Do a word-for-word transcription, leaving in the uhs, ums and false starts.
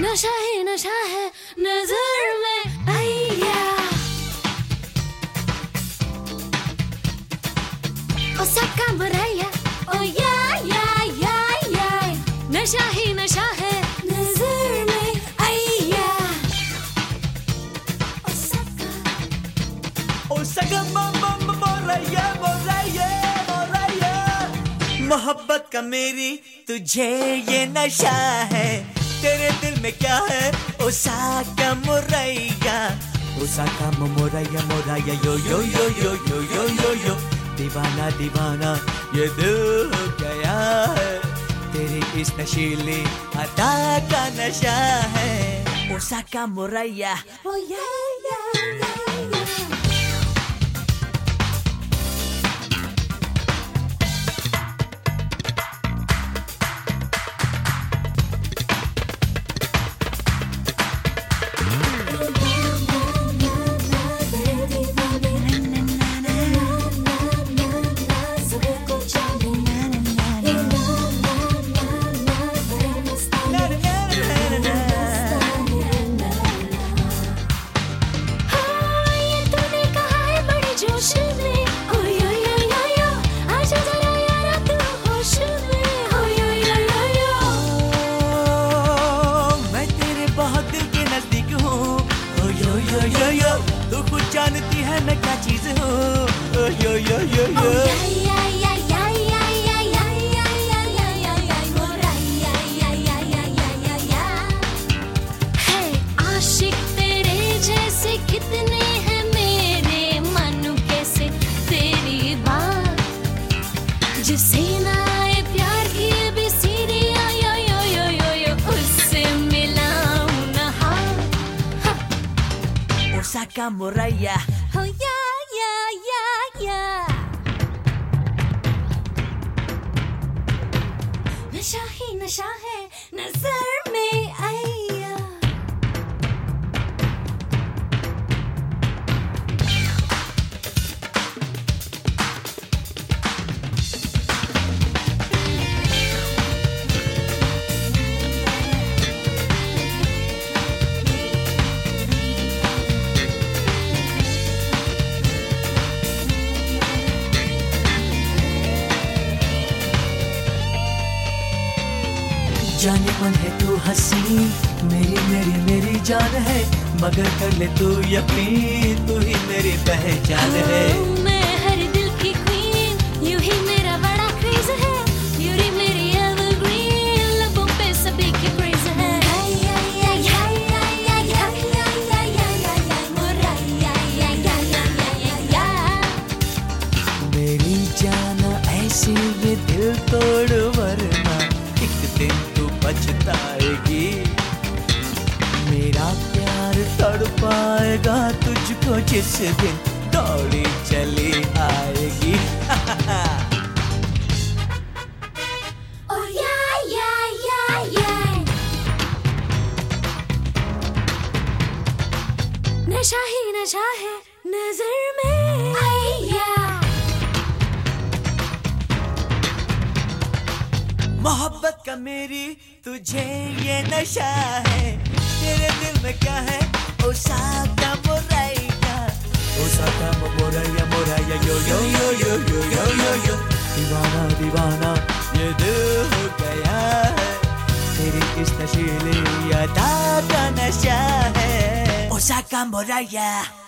नशा ही नशा है नजर में आया। ओसाका मुराया ओ या या या या, नशा ही नशा है नजर में आया। ओसाका ओसाका मुराया मुराया मुराया, मोहब्बत का मेरी तुझे ये नशा है। तेरे दिल में क्या है ओसाका मुराया, ओसाका मुराया मुराया यो यो यो यो यो यो यो यो, दीवाना दीवाना ये दिल हो गया है, तेरी इस नशीली अदा का नशा है। ओसाका मुराया ओ या या या या। तू खुद जानती है मैं क्या चीज हूँ। यो यो यो यो आशिक तेरे जैसे कितने हैं मेरे मन, कैसे तेरी बात जिसे ना आए प्यार की भी सीधी यो यो यो यो यो, उससे मिलाऊं ना हाँ। ओसाका मुराया Oh yeah, yeah, yeah, yeah. नशा ही नशा है नजर में आया। जाने मन है तू हंसी, मेरी मेरी मेरी जान है, मगर कर ले तू यकीन तू ही मेरी पहचान है। मैं हर दिल की क्वीन, यूं ही मेरा बड़ा क्रेज है, यूं ही मेरी एवरग्रीन, लबों पे सभी की क्रेज है। मेरी जान ऐसी ये दिल तोड़, वरना एक दिन तू पछताएगी। मेरा प्यार तड़पाएगा तुझको जिस दिन दौड़ी चली आएगी। Oh yeah, yeah, yeah, yeah. नशा ही नशा है नजर में आया। मोहब्बत का मेरी तुझे ये नशा है, तेरे दिल में क्या है ओसाका मुराया, ओसाका मुराया मुराया यो यो यो यो यो यो यो यो, दीवाना दीवाना ये दिल हो गया है, तेरी इस नशीली अदा का नशा है। ओसाका मुराया।